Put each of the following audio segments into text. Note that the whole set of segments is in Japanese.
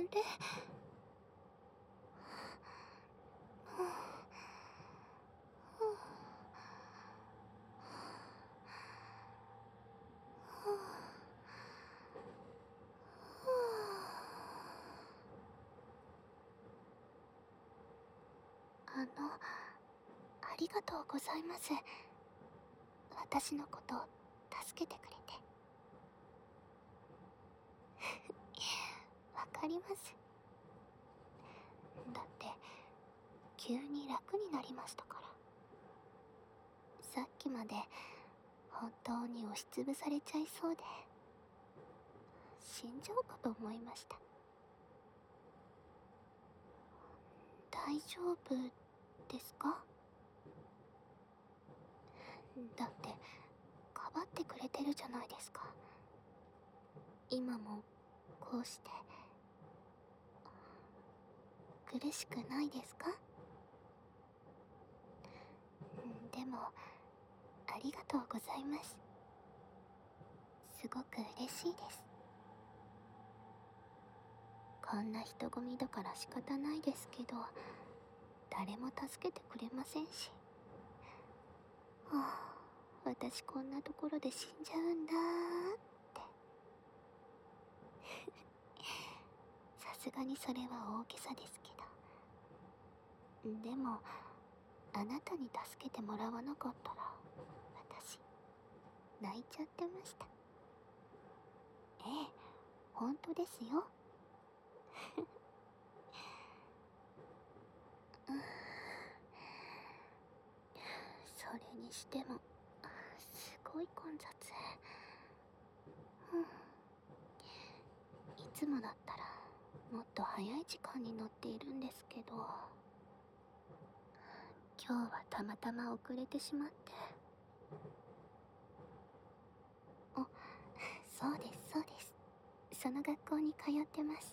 れ。ありがとうございます。私のことを助けてくれて。わかります。だって急に楽になりましたから。さっきまで本当に押しつぶされちゃいそうで死んじゃうかと思いました。大丈夫ですか？だってかばってくれてるじゃないですか。今もこうして苦しくないですか？でもありがとうございます。すごく嬉しいです。こんな人混みだから仕方ないですけど、誰も助けてくれませんし。はあ、私こんなところで死んじゃうんだーって。さすがにそれは大げさですけど。でもあなたに助けてもらわなかったら私泣いちゃってました。ええ、本当ですよ。それにしてもすごい混雑。いつもだったらもっと早い時間に乗っているんですけど、今日はたまたま遅れてしまって。あ、そうですそうです。その学校に通ってます。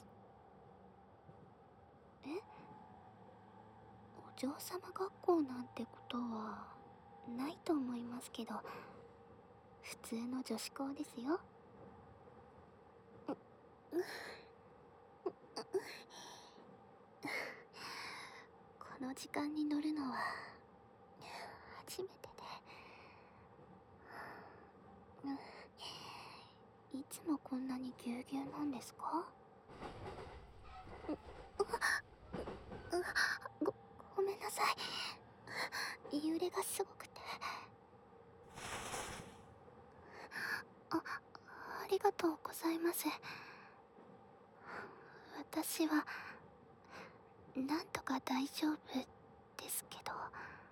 え、お嬢様学校なんてことはないと思いますけど、普通の女子校ですよ。この時間に乗るのは初めてで、いつもこんなにぎゅうぎゅうなんですか？ご、ごめんなさい。揺れがすごくて。ありがとうございます。私はなんとか大丈夫ですけど。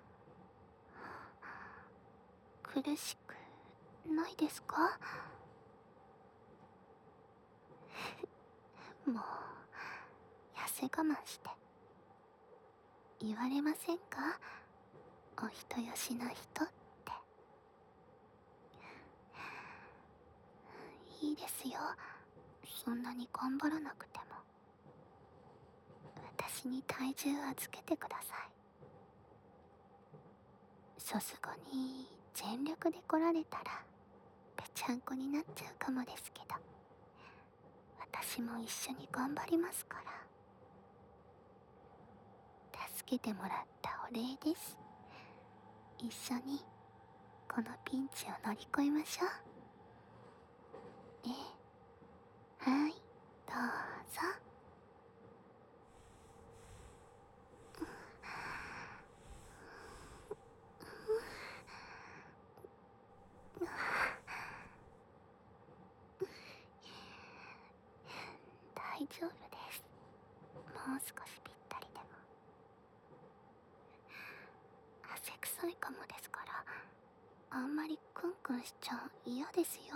苦しくないですか？もう痩せ我慢して言われませんか？お人よしな人って。いいですよ、そんなに頑張らなくても。私に体重預けてください。さすがに全力で来られたらぺちゃんこになっちゃうかもですけど、私も一緒に頑張りますから。助けてもらったお礼です。一緒にこのピンチを乗り越えましょう。ええ、はい、どうぞ。大丈夫です。もう少しぴったりでも。汗臭いかもですから、あんまりクンクンしちゃ嫌ですよ。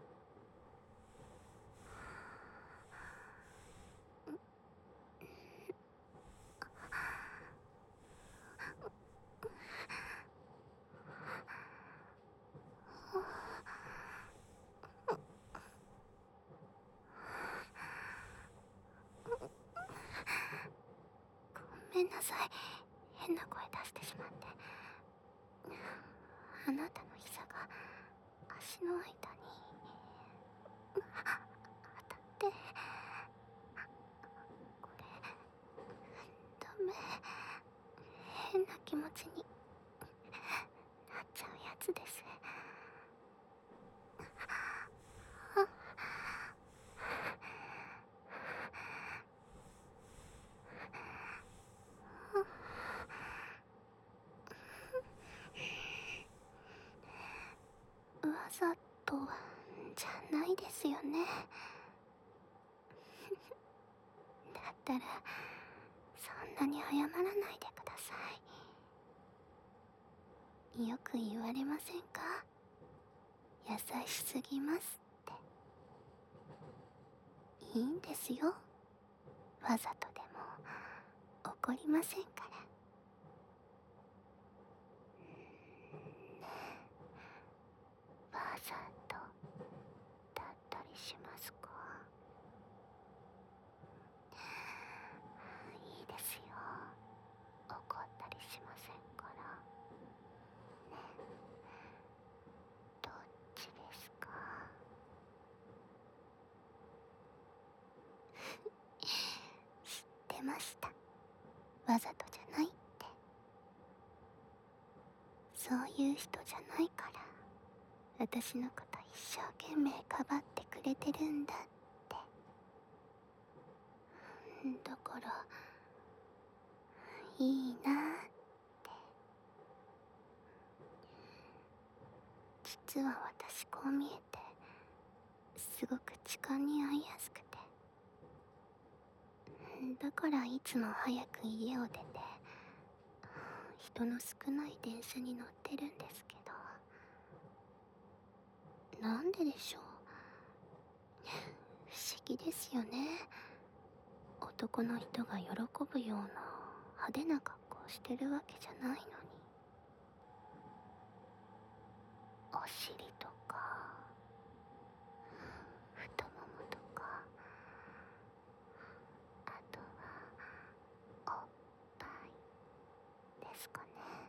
ごめんなさい、変な声出してしまって。あなたの膝が足の間に当たって。 気持ちになっちゃうやつです。わざとじゃないですよね。だったらそんなに謝らないでください。よく言われませんか？優しすぎますって。いいんですよ、わざとでも怒りませんから。わざとだったりしますか？いいですよ、怒ったりしませんから。どっちですか？知ってました、わざとじゃないって。そういう人じゃないから私のこと一生懸命かばってくれてるんだって。だからいいなって。実は私こう見えてすごく痴漢に遭いやすくて、だからいつも早く家を出て人の少ない電車に乗ってるんですけど、なんででしょう。不思議ですよね。男の人が喜ぶような派手な格好をしてるわけじゃないのに、お尻とか太ももとか、あとはおっぱいですかね。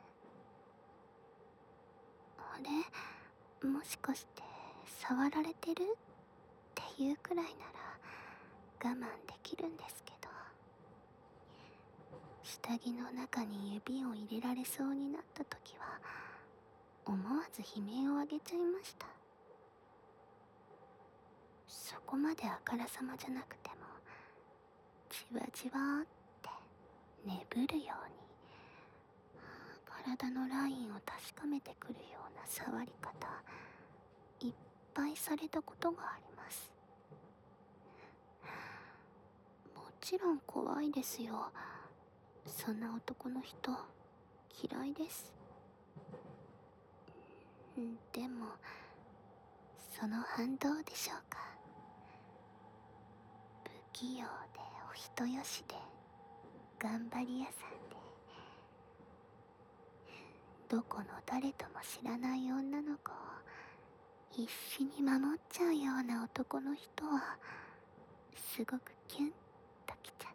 あれ、もしかして触られてるっていうくらいなら我慢できるんですけど、下着の中に指を入れられそうになった時は思わず悲鳴を上げちゃいました。そこまであからさまじゃなくてもじわじわって眠るように体のラインを確かめてくるような触り方いっぱいされたことがあります。もちろん怖いですよ。そんな男の人嫌いです。でもその反動でしょうか。不器用でお人よしで頑張り屋さんで、どこの誰とも知らない女の子を必死に守っちゃうような男の人はすごくキュンときちゃって、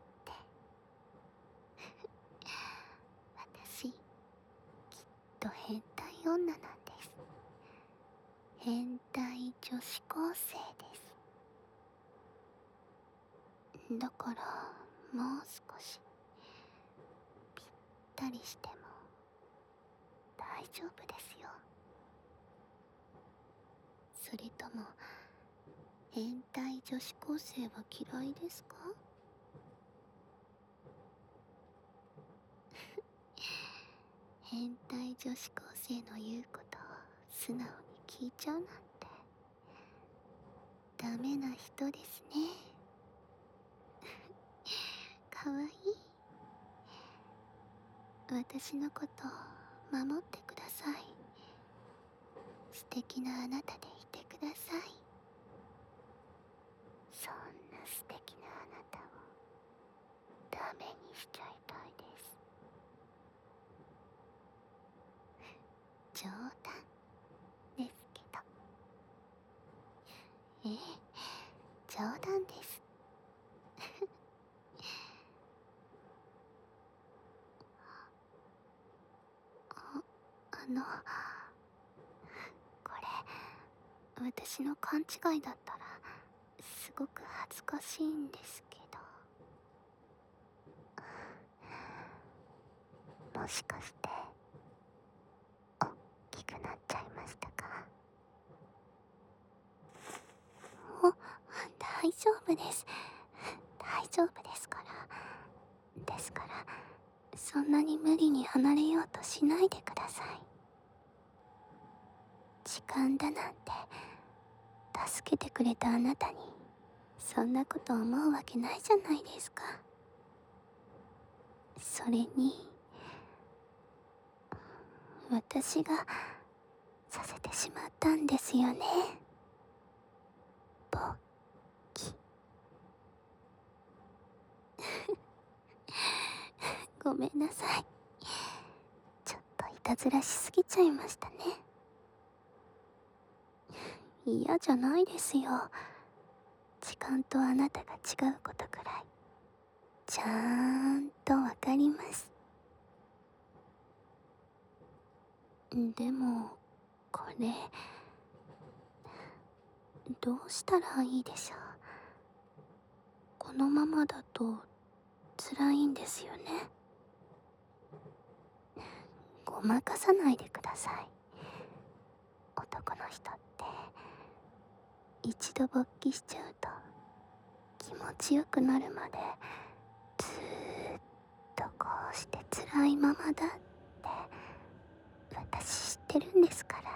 私きっと変態女なんです。変態女子高生です。だからもう少しぴったりしても大丈夫ですよ。それとも変態女子高生は嫌いですか？変態女子高生の言うことを素直に聞いちゃうなんてダメな人ですね。かわいい。私のことを守ってください。素敵なあなたでいてください。そんな素敵なあなたをダメにしちゃいたいです。冗談ですけど。ええ、冗談です。これ私の勘違いだったらすごく恥ずかしいんですけど、もしかして丈夫です。大丈夫ですから。ですから、そんなに無理に離れようとしないでください。時間だなんて、助けてくれたあなたに、そんなこと思うわけないじゃないですか。それに、私がさせてしまったんですよね。勃起。ごめんなさい。ちょっといたずらしすぎちゃいましたね。嫌じゃないですよ。時間とあなたが違うことくらいちゃーんとわかります。でもこれどうしたらいいでしょう。このままだと辛いんですよね。ごまかさないでください。男の人って一度勃起しちゃうと気持ちよくなるまでずーっとこうして辛いままだって私知ってるんですから。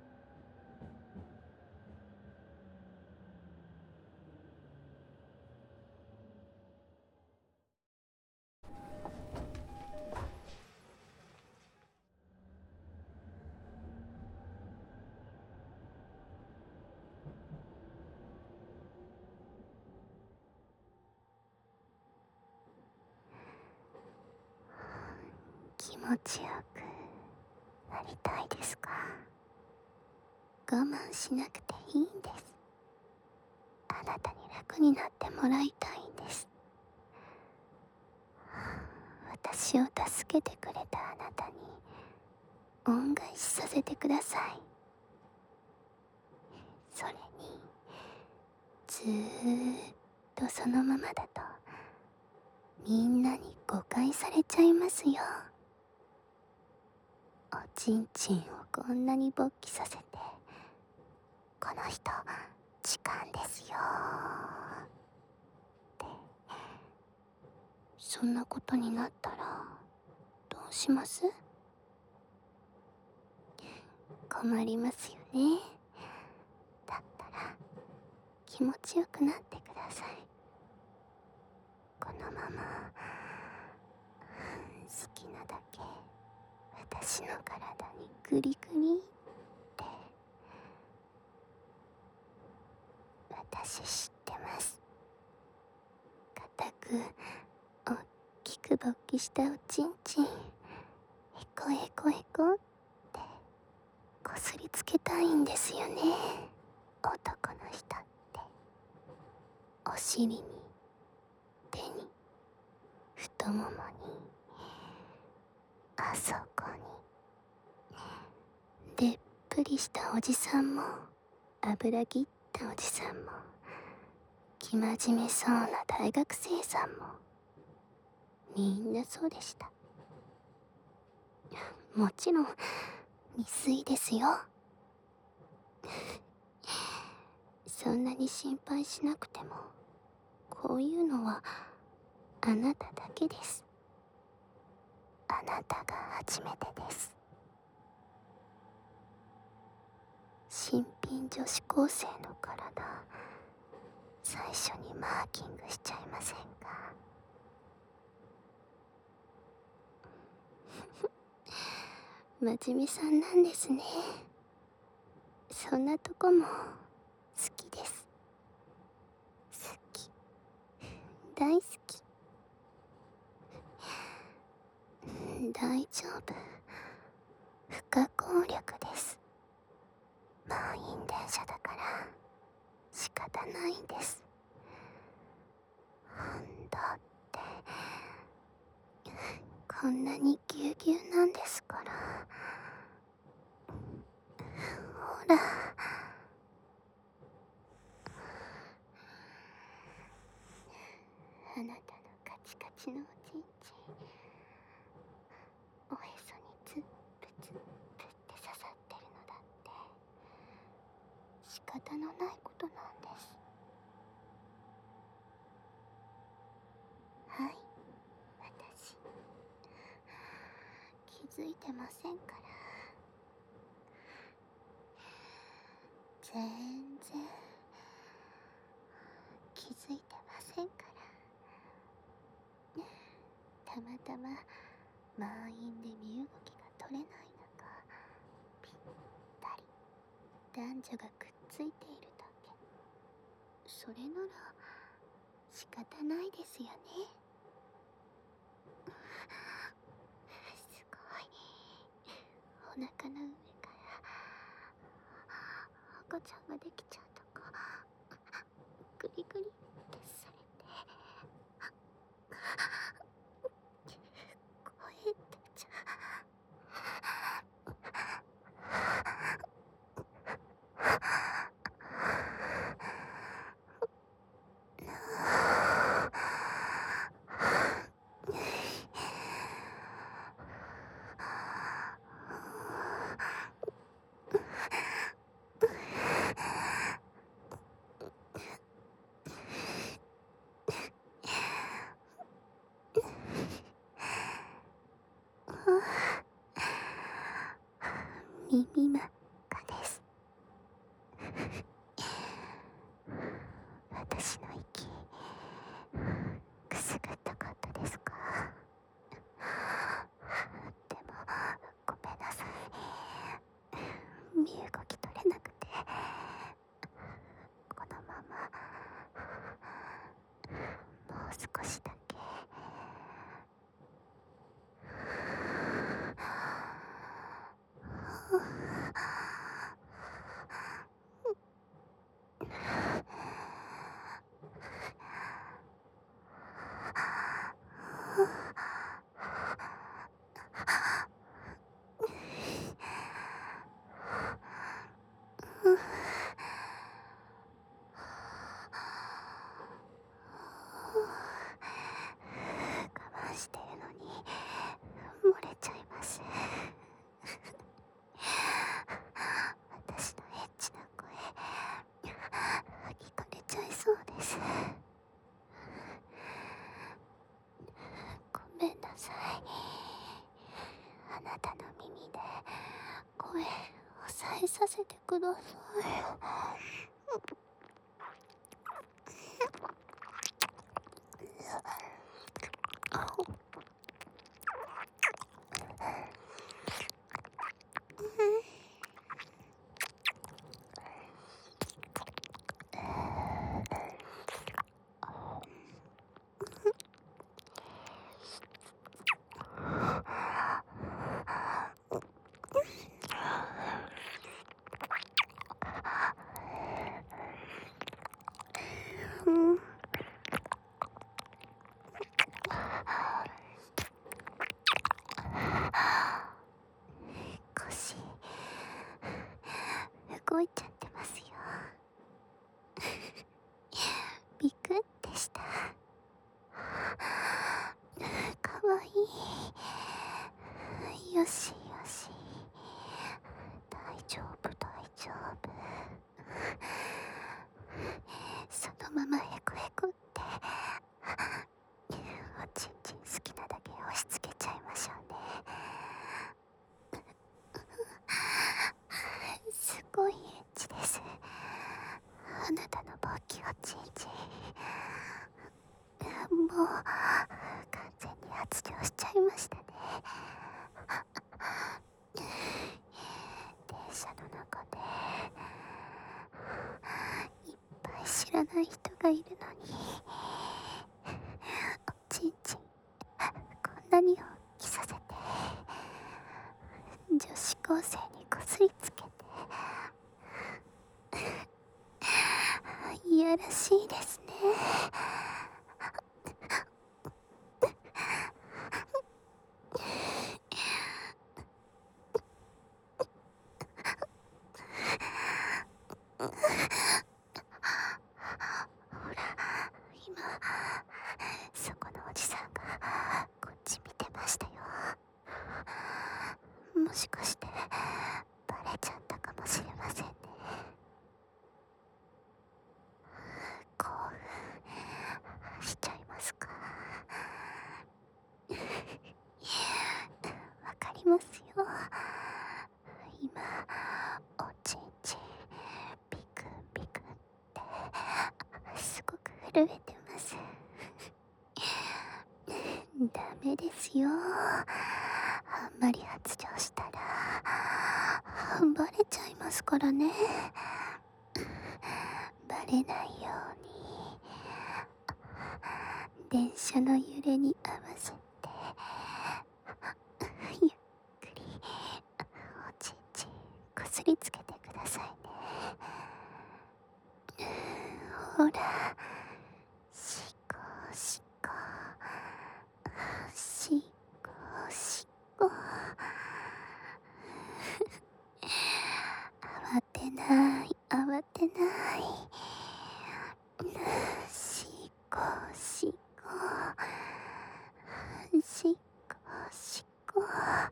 気持ちよくなりたいですか。我慢しなくていいんです。あなたに楽になってもらいたいんです。私を助けてくれたあなたに恩返しさせてください。それにずーっとそのままだとみんなに誤解されちゃいますよ。おちんちんをこんなに勃起させて、この人痴漢ですよって。そんなことになったらどうします？困りますよね。だったら気持ちよくなってください。このまま好きなだけ私の体にグリグリって私知ってます。固くおっきく勃起したおちんちんへこへこへこってこすりつけたいんですよね。男の人ってお尻に手に太ももにあそこにでっぷりしたおじさんも油ぎったおじさんも生真面目そうな大学生さんもみんなそうでした。もちろん未遂ですよ。そんなに心配しなくてもこういうのはあなただけです。あなたが初めてです。新品女子高生の体最初にマーキングしちゃいませんか？真面目さんなんですね。そんなとこも好きです。好き、大好き。大丈夫、不可抗力です。満員電車だから仕方ないんです。だってこんなにぎゅうぎゅうなんですから。ほら、あなたのカチカチのおちんちんおへそにツップツップって刺さってるのだって仕方のないことなんです。 づいてませんから。全然気づいてませんから。たまたま満員で身動きが取れない中、ぴったり男女がくっついているだけ。それなら仕方ないですよね。すごい。お腹の上から赤ちゃんができちゃうとか、グリグリってされて、声出ちゃ耳真っ赤です。私の息くすぐったかったですか？でもごめんなさい、身動き取れなくて。このままもう少しだけ。我慢してるのに漏れちゃいます。私のエッチな声聞かれちゃいそうです。ごめんなさい。あなたの耳で声抑えさせてください。腰動いちゃってますよ。ビクってした。かわいい。よしよし、大丈夫大丈夫。そのままヘクヘクっておちんちん好きなだけ押し付けちゃいましょうね。すごいエッチです。あなたの勃起おちんちんもう完全に発情しちゃいましたね。電車の中でいっぱい知らない人がいるのに、おちんちんこんなに大きさせて女子高生にこすりつけて、いやらしいですね。ほら、今そこのおじさんがこっち見てましたよ。もしかしてバレちゃったかもしれませんね。興奮しちゃいますか？わかります。 ダメですよ。あんまり発情したらバレちゃいますからね。バレないように電車の揺れに合わせてゆっくりおちんちんこすりつけてくださいね。ほら、しこしこしこしこ。慌てない、慌てない。しこしこしこしこ。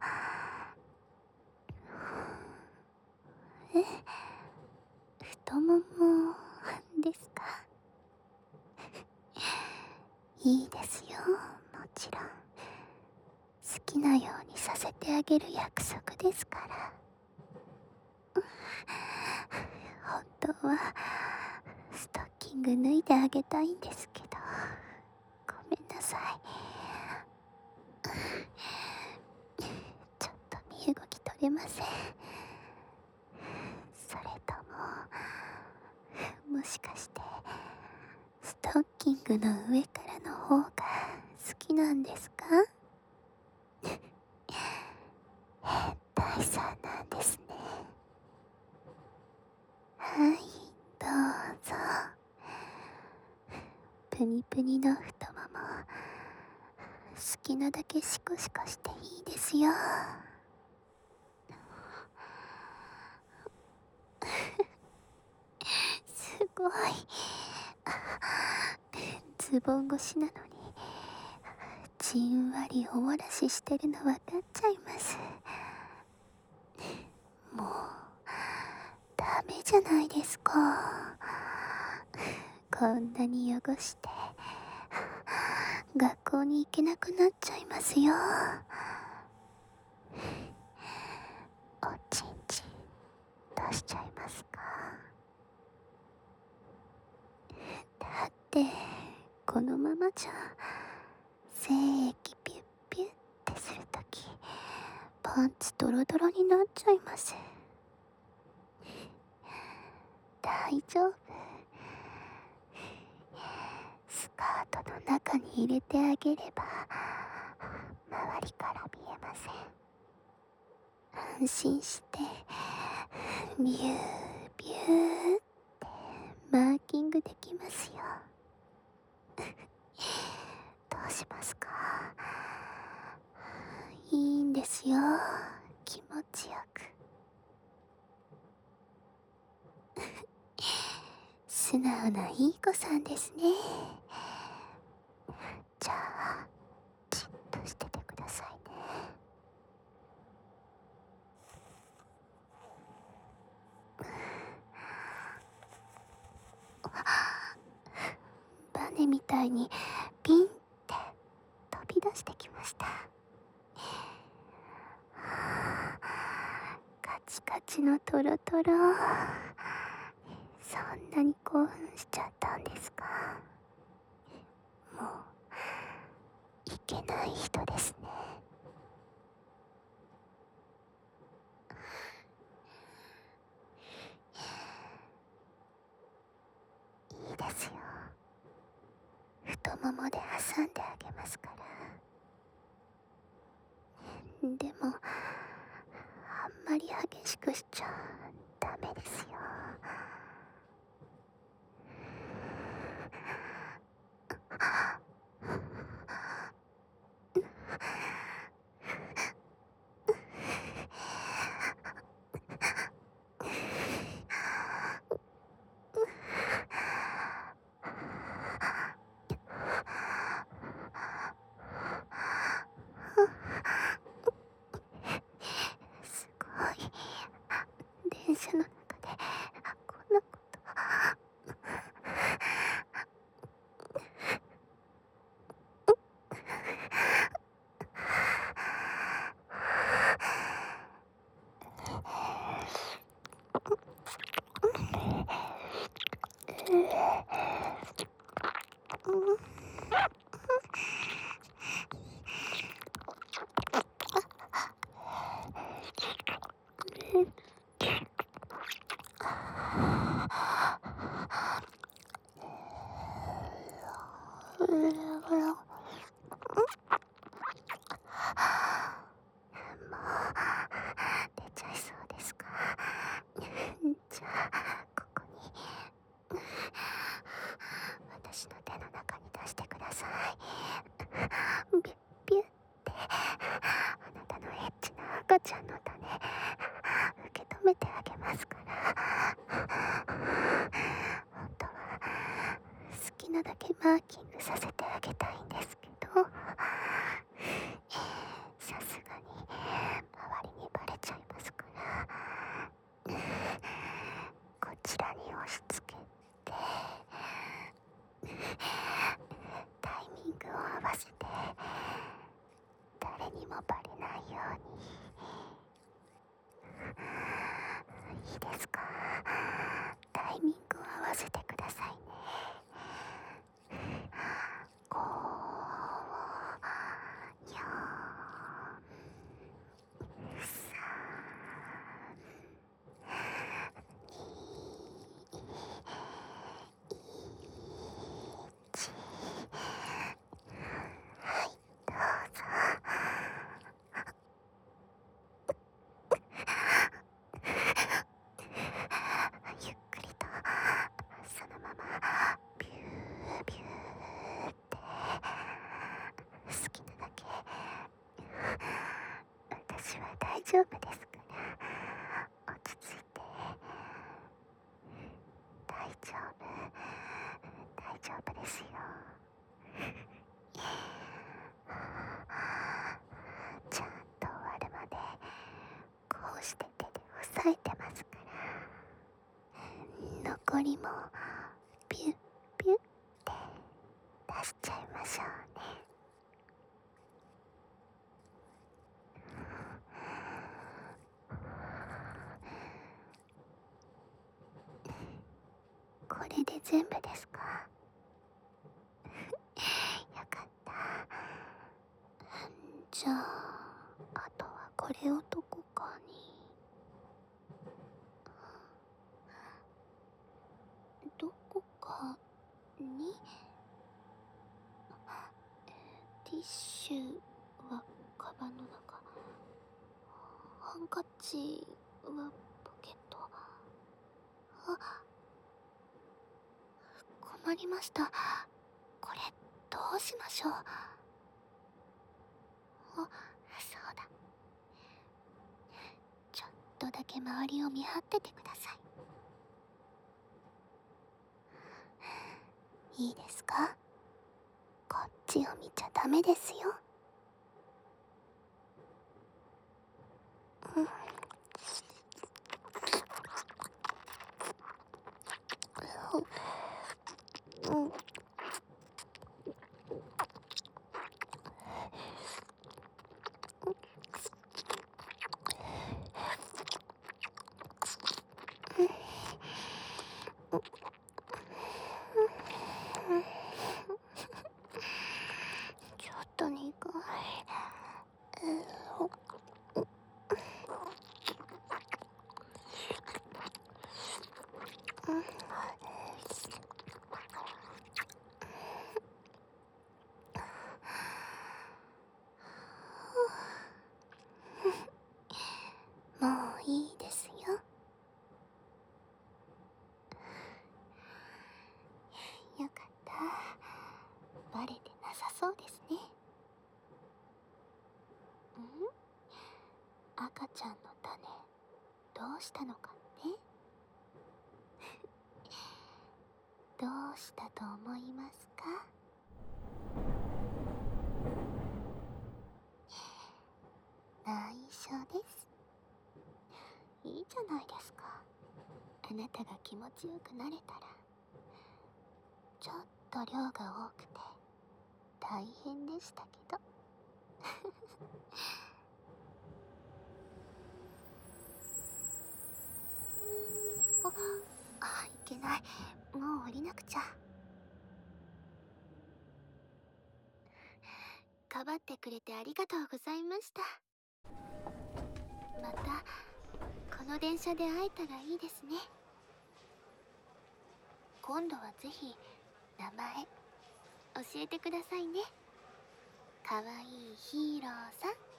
太ももですか？いいですよ、もちろん。好きなようにさせてあげる約束ですから。本当はストッキング脱いであげたいんですけど、ごめんなさい。ちょっと身動き取れません。それとも、もしかしてストッキングの上からの方が好きなんですか？変態さんなんですね。はい、どうぞ。プニプニの太もも、好きなだけシコシコしていいですよ。すごい。ズボン越しなのにじんわりお漏らししてるの分かっちゃいます。もうダメじゃないですか。こんなに汚して学校に行けなくなっちゃいますよ。おちんちん出しちゃいますか？だってこのままじゃ精液ピュッピュッってするときパンツドロドロになっちゃいます。大丈夫。スカートの中に入れてあげれば周りから見えません。安心してビュービューってマーキングできますよ。どうしますか？いいんですよ、気持ちよく。素直ないい子さんですね。じゃあじっとしててくださいね。バネみたいにピンって飛び出してきました。カチカチのトロトロ、そんなに興奮しちゃったんですか？もういけない人ですね。いいですよ、太ももで挟んであげますから。でもあんまり激しくしちゃダメですよ。すごい。電車の中でこちゃんの種受け止めてあげますから。本当は好きなだけマーキングさせてあげたいんですけど、さすがに周りにバレちゃいますから、こちらに押し付けてタイミングを合わせて誰にもバレないように。いいですか？タイミングを合わせてくださいね。5、4、3、2、1。はい、どうぞ。ゆっくりとそのままビュービューって好きなだけ。私は大丈夫ですから落ち着いて。大丈夫、大丈夫ですよ。ちゃんと終わるまでこうして手で押さえてますから。残りもピュッピュッって出しちゃいましょうね。これで全部ですか？よかった。じゃああとはこれをどこかに。どこかに。ティッシュはカバンの中、ハンカチはポケット。あ、困りました。これどうしましょう。そうだ、ちょっとだけ周りを見張っててください。いいですか？こっちを見ちゃダメですよ。うん。うん。ちょっと苦い。もういいですよ。よかった。バレてなさそうですね。赤ちゃんの種どうしたのかね。どうしたと思いますか？内緒です。いいじゃないですか。あなたが気持ちよくなれたら。ちょっと量が多くて大変でしたけど。いけない。もう降りなくちゃ。かばってくれてありがとうございました。またこの電車で会えたらいいですね。今度はぜひ名前教えてくださいね。かわいいヒーローさん。